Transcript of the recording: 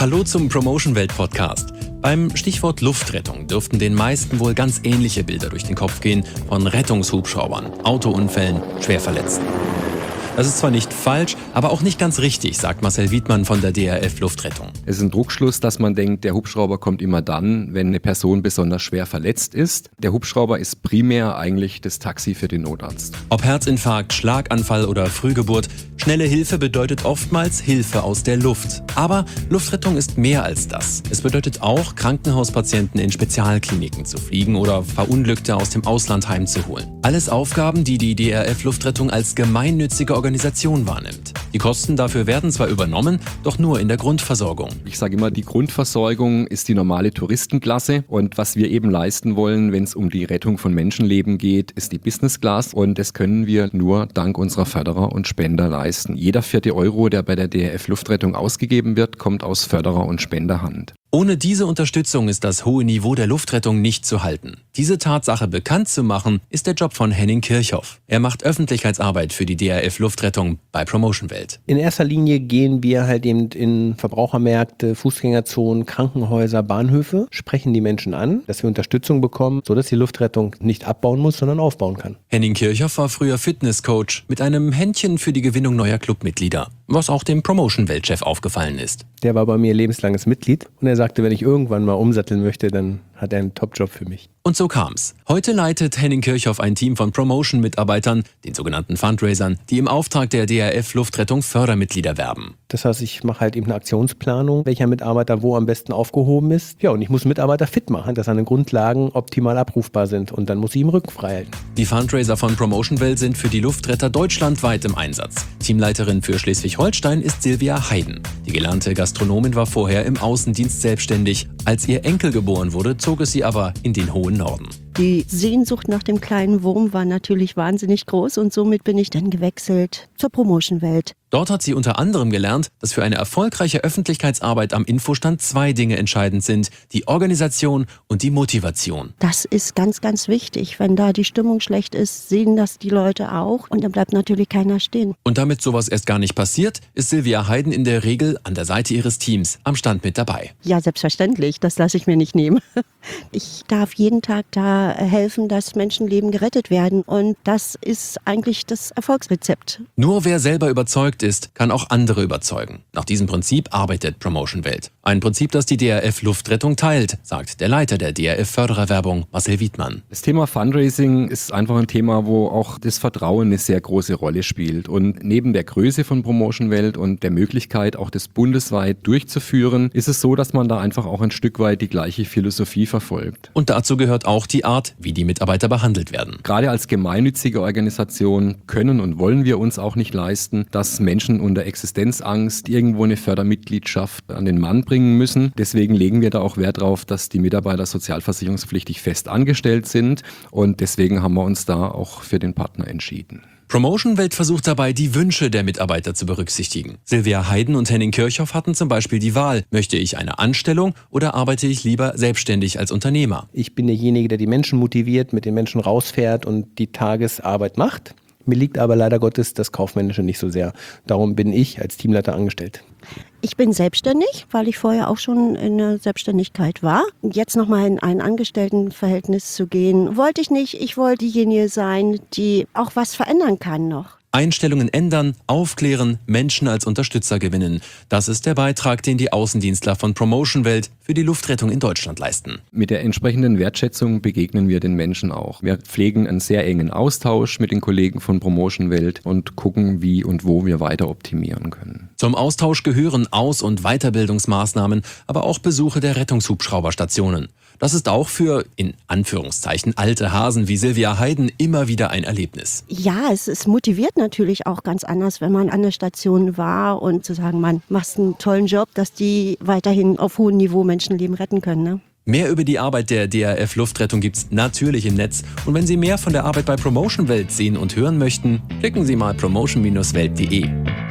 Hallo zum Promotion Welt Podcast. Beim Stichwort Luftrettung dürften den meisten wohl ganz ähnliche Bilder durch den Kopf gehen von Rettungshubschraubern, Autounfällen, Schwerverletzten. Das ist zwar nicht falsch, aber auch nicht ganz richtig, sagt Marcel Wiedmann von der DRF Luftrettung. Es ist ein Druckschluss, dass man denkt, der Hubschrauber kommt immer dann, wenn eine Person besonders schwer verletzt ist. Der Hubschrauber ist primär eigentlich das Taxi für den Notarzt. Ob Herzinfarkt, Schlaganfall oder Frühgeburt, schnelle Hilfe bedeutet oftmals Hilfe aus der Luft. Aber Luftrettung ist mehr als das. Es bedeutet auch, Krankenhauspatienten in Spezialkliniken zu fliegen oder Verunglückte aus dem Ausland heimzuholen. Alles Aufgaben, die die DRF Luftrettung als gemeinnützige Organisation wahrnimmt. Die Kosten dafür werden zwar übernommen, doch nur in der Grundversorgung. Ich sage immer, die Grundversorgung ist die normale Touristenklasse und was wir eben leisten wollen, wenn es um die Rettung von Menschenleben geht, ist die Business Class und das können wir nur dank unserer Förderer und Spender leisten. Jeder 4. Euro, der bei der DRF Luftrettung ausgegeben wird, kommt aus Förderer- und Spenderhand. Ohne diese Unterstützung ist das hohe Niveau der Luftrettung nicht zu halten. Diese Tatsache bekannt zu machen, ist der Job von Henning Kirchhoff. Er macht Öffentlichkeitsarbeit für die DRF Luftrettung bei Promotion Welt. In erster Linie gehen wir halt eben in Verbrauchermärkte, Fußgängerzonen, Krankenhäuser, Bahnhöfe, sprechen die Menschen an, dass wir Unterstützung bekommen, sodass die Luftrettung nicht abbauen muss, sondern aufbauen kann. Henning Kirchhoff war früher Fitnesscoach mit einem Händchen für die Gewinnung neuer Clubmitglieder, was auch dem Promotion Welt-Chef aufgefallen ist. Der war bei mir lebenslanges Mitglied und er sagte, wenn ich irgendwann mal umsatteln möchte, dann hat er einen Top-Job für mich. Und so kam's. Heute leitet Henning Kirchhoff ein Team von Promotion-Mitarbeitern, den sogenannten Fundraisern, die im Auftrag der DRF Luftrettung Fördermitglieder werben. Das heißt, ich mache halt eben eine Aktionsplanung, welcher Mitarbeiter wo am besten aufgehoben ist. Ja, und ich muss Mitarbeiter fit machen, dass seine Grundlagen optimal abrufbar sind und dann muss ich ihm Rücken frei halten. Die Fundraiser von Promotion Welt sind für die Luftretter deutschlandweit im Einsatz. Teamleiterin für Schleswig-Holstein ist Silvia Heiden. Die gelernte Gastronomin war vorher im Außendienst selbstständig. Als ihr Enkel geboren wurde, zog es sie aber in den hohen Norden. Die Sehnsucht nach dem kleinen Wurm war natürlich wahnsinnig groß und somit bin ich dann gewechselt zur Promotion Welt. Dort hat sie unter anderem gelernt, dass für eine erfolgreiche Öffentlichkeitsarbeit am Infostand 2 Dinge entscheidend sind: die Organisation und die Motivation. Das ist ganz, ganz wichtig. Wenn da die Stimmung schlecht ist, sehen das die Leute auch und dann bleibt natürlich keiner stehen. Und damit sowas erst gar nicht passiert, ist Silvia Heiden in der Regel an der Seite ihres Teams am Stand mit dabei. Ja, selbstverständlich. Das lasse ich mir nicht nehmen. Ich darf jeden Tag da helfen, dass Menschenleben gerettet werden und das ist eigentlich das Erfolgsrezept. Nur wer selber überzeugt ist, kann auch andere überzeugen. Nach diesem Prinzip arbeitet Promotion Welt. Ein Prinzip, das die DRF Luftrettung teilt, sagt der Leiter der DRF Fördererwerbung, Marcel Wiedmann. Das Thema Fundraising ist einfach ein Thema, wo auch das Vertrauen eine sehr große Rolle spielt. Und neben der Größe von Promotion Welt und der Möglichkeit, auch das bundesweit durchzuführen, ist es so, dass man da einfach auch ein Stück weit die gleiche Philosophie verfolgt. Und dazu gehört auch die Art, wie die Mitarbeiter behandelt werden. Gerade als gemeinnützige Organisation können und wollen wir uns auch nicht leisten, dass Menschen unter Existenzangst irgendwo eine Fördermitgliedschaft an den Mann bringen müssen. Deswegen legen wir da auch Wert drauf, dass die Mitarbeiter sozialversicherungspflichtig fest angestellt sind und deswegen haben wir uns da auch für den Partner entschieden. Promotion Welt versucht dabei, die Wünsche der Mitarbeiter zu berücksichtigen. Silvia Heiden und Henning Kirchhoff hatten zum Beispiel die Wahl: Möchte ich eine Anstellung oder arbeite ich lieber selbstständig als Unternehmer? Ich bin derjenige, der die Menschen motiviert, mit den Menschen rausfährt und die Tagesarbeit macht. Mir liegt aber leider Gottes das Kaufmännische nicht so sehr. Darum bin ich als Teamleiter angestellt. Ich bin selbstständig, weil ich vorher auch schon in der Selbstständigkeit war. Jetzt nochmal in ein Angestelltenverhältnis zu gehen, wollte ich nicht. Ich wollte diejenige sein, die auch was verändern kann noch. Einstellungen ändern, aufklären, Menschen als Unterstützer gewinnen. Das ist der Beitrag, den die Außendienstler von Promotion Welt für die Luftrettung in Deutschland leisten. Mit der entsprechenden Wertschätzung begegnen wir den Menschen auch. Wir pflegen einen sehr engen Austausch mit den Kollegen von Promotion Welt und gucken, wie und wo wir weiter optimieren können. Zum Austausch gehören Aus- und Weiterbildungsmaßnahmen, aber auch Besuche der Rettungshubschrauberstationen. Das ist auch für, in Anführungszeichen, alte Hasen wie Silvia Heiden immer wieder ein Erlebnis. Ja, es motiviert natürlich auch ganz anders, wenn man an der Station war und zu sagen, man macht einen tollen Job, dass die weiterhin auf hohem Niveau Menschenleben retten können, ne? Mehr über die Arbeit der DRF Luftrettung gibt's natürlich im Netz. Und wenn Sie mehr von der Arbeit bei Promotion Welt sehen und hören möchten, klicken Sie mal promotion-welt.de.